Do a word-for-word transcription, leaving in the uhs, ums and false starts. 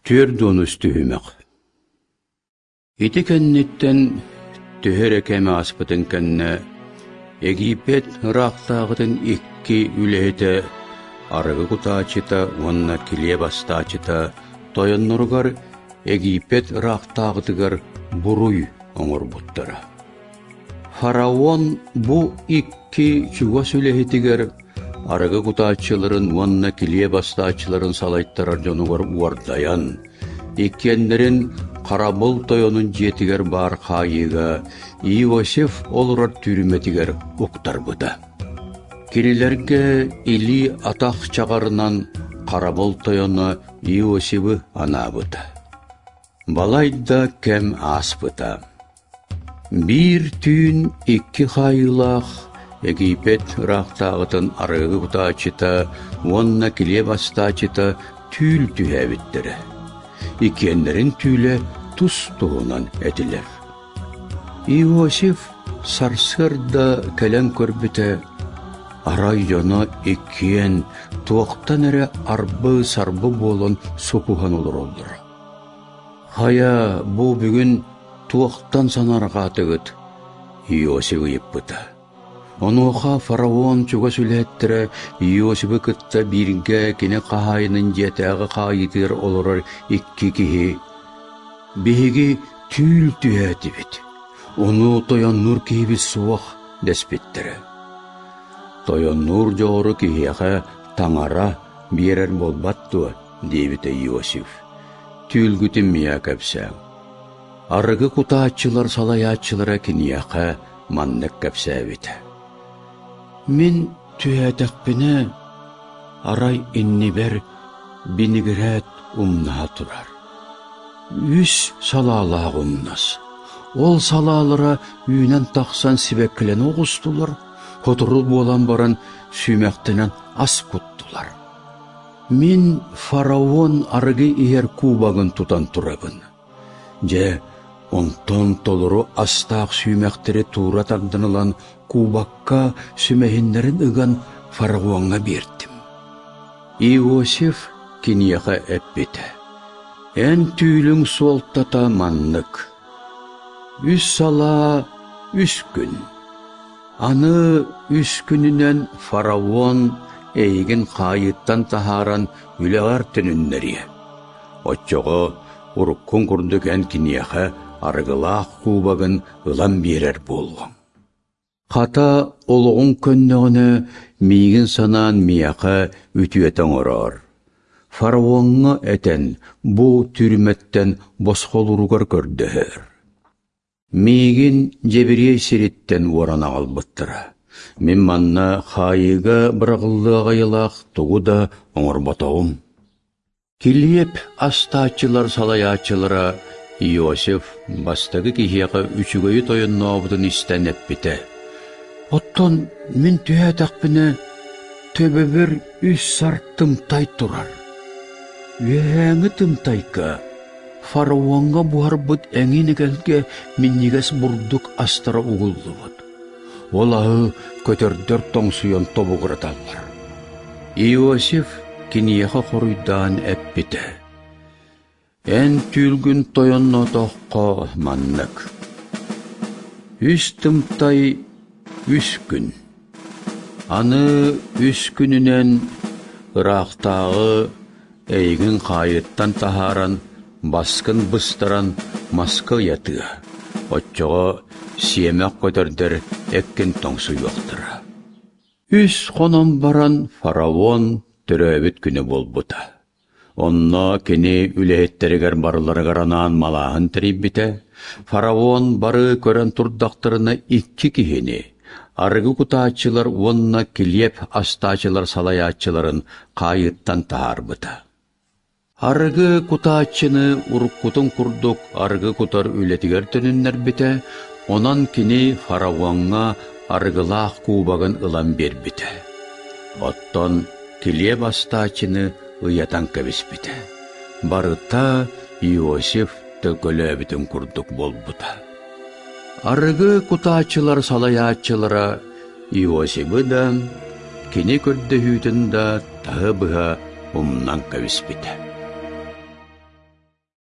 Түрдон үстүхүмек. Ити кенниттен түһөр экеме аспытын кенне Египет рақтағытын икки үлехете арығы кутачыта, онна киле бастачыта, тойонноргар Египет рақтағытыгар буруй оңор буттара. Фараон бу икки чугас үлехетигер арығы кутачыларын, онна киле бастачыларын салайттарар жонугар уардаян, иккендерин Қарабыл тойонун жетігер бар қайыға Иосиф олырар түріметігер ұқтар бұда. Келелерге или атақ чағарынан Қарабыл тойону Иосифі ана бұда. Балайда кем ас бұда. Бір түйін икки қайылақ Египет рақтағытын арығы бұтачыта, онна келе бастачыта түйіл түйәбіттірі. Икенлерин түйле тұс туғынан әділер. Иосиф сарсырда кәлен көрбіті, арай жоны иккен туақтан әрі арбы-сарбы болын сопуған олыр олдыр. Хая бұ бүгін туақтан санарға тігіт Иосиф үйіп бұды. Онуға фараон чуға сүлеттірі Иосифі күтті бірге кені қағайының жетәғі қайытыр олырыр икки кихи. Бейгі түйіл түйәті бет. Оны тойон нұр кейбі суақ дәспеттірі. Тойон нұр жоғыры кихияға таңара берер болбаттуы дейбіті Иосиф. Түйіл күтім мия кәпсәң. Арығы құтаатчылар салаятчылара кенияға маннық кәпсәбеті. Мен түйәтәқпіне арай иннибер бинигірәт умнаға тұрар. Үс салалағы умнас. Ол салалыра үйнен тақсан сибеккілен оғыстылар, хотырыл болан баран сүймәқтінен ас құттылар. Мен фараон арғы иер кубағын тұтан тұрабын. Же онтон толыру астақ сүймәқтері тура тағдынылан кубакка сүмәхіндерін үган фараонға бердім. Иосиф кенияға әппеті. Ән түйілің солтата маннық. Үс сала үс күн. Аны үс күнінен фараон әйгін қайыттан тахаран үләғар түніннәрі. Отчоғы ұрыққын күрдік ән кенияға арғылақ кубағын ылан берер болған. Қата олығын көннеғіне мейгін санан мияқа үтіетен орар. Фараонға әтен бұ түріметтен босқолыруғар көрдігір. Мейгін жебірей сереттен орана албыттыра. Мен манна қайыға бірағылы ғайылақ тұғы да оңыр батауым. Келеп астачылар салаячылара Иосиф бастағы кихияға үчігөйі тойын науыдың істен әппеті. Оттон мен түйәтәқпіне төбі бір үс сар тымтай тұрар. Өәңі тымтайка фараонға бұғар бұд әңінігелге меннегес бұрдық астара ұғылды бұд. Олағы көтердер тоң сүйен тобы ғыраталар. Иосиф кенияға қоруйдан әппеті. Ән түлгін тойонно тоққа маннық. Үс тымтай үс күн. Аны үс күнінен ырақтағы әйгін қайыттан тахаран, басқын бұстаран маска ятыға. Отчоға сиемек көтердер әккен тоңсы yoқтыра. Үс қонам баран фараон түрәбіт күні бол бұта. Онна кені үләйеттерігер барыларығар анан малағын тіріп біте, фараон бары көрен тұрдақтырына икки кихені, арғы кутачылар онна келеп астачылар салаятчыларын қайыттан тағар бұта. Арғы кутачыны ұрыққутын күрдік арғы кутар үлетігер түніннер біте, онан кені фараонға арғылақ кубағын ылан бер біте. Оттон келеп астачыны ұятан кәбіспіті. Барыта Иосиф төгілі бітін күрдік бол бұта. Арғы кутачылар салаятчылара Иосифы да, кені көрді хүйтін да тағы бұға ұмнан кәбіспіті.